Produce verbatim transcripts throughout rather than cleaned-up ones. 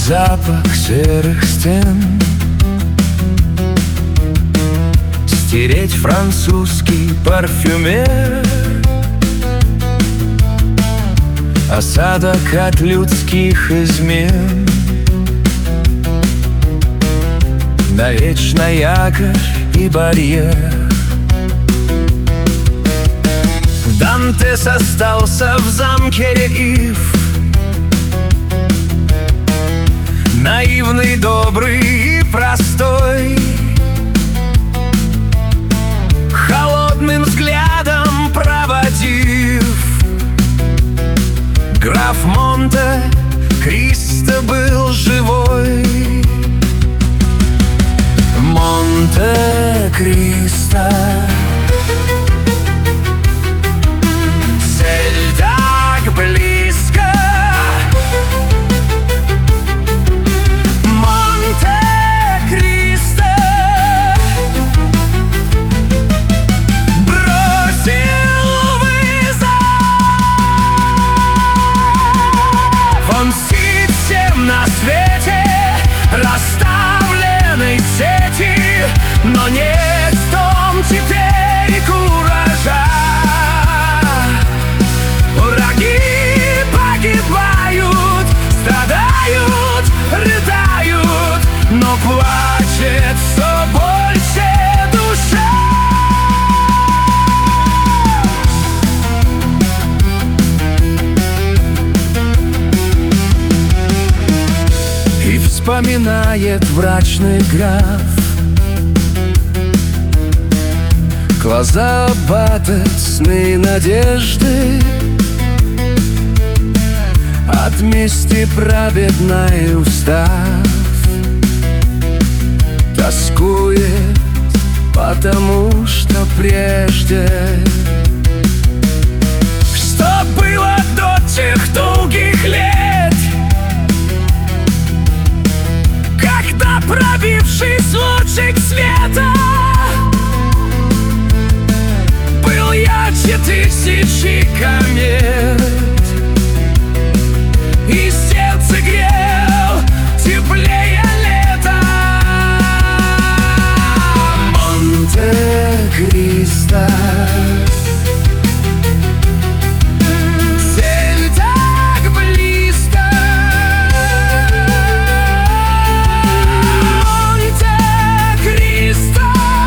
запах серых стен, стереть французский парфюмер, осадок от людских измен. Навечно якорь и барьер. Дантес остался в замке Ив, наивный, добрый и простой, холодным взглядом проводив. Граф Монте-Кристо был живой. Монте-Кристо, цель так близко. Монте-Кристо бросил вызов. Он мстит всем на свете, расставленной сети, но нет в том теперь куража. Враги погибают, страдают, рыдают, но плачет все больше душа. И вспоминает мрачный граф глаза аббата, сны, надежды, от мести праведной устав. Тоскует, потому что прежде, что было до тех долгих лет, когда, пробившись лучик света, был ярче тысячи комет, и сердце грел теплее лета. Монте-Кристо, цель так близко. Монте-Кристо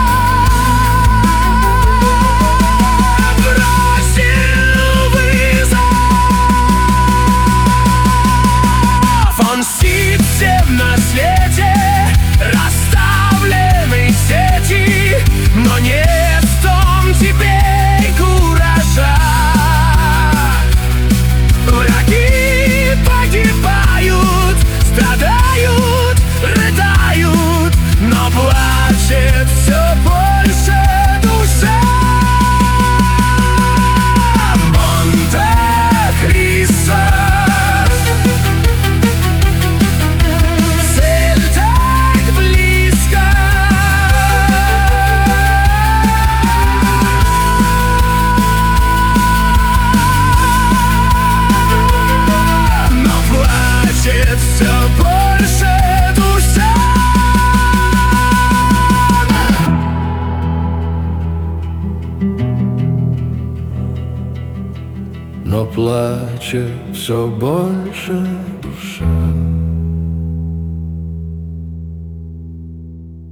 на свете, расставлены сети, но нет в том теперь куража. Враги погибают, страдают, рыдают, но плачет все больше душа. Монте-Кристо, все больше душа. Но плачет все больше душа.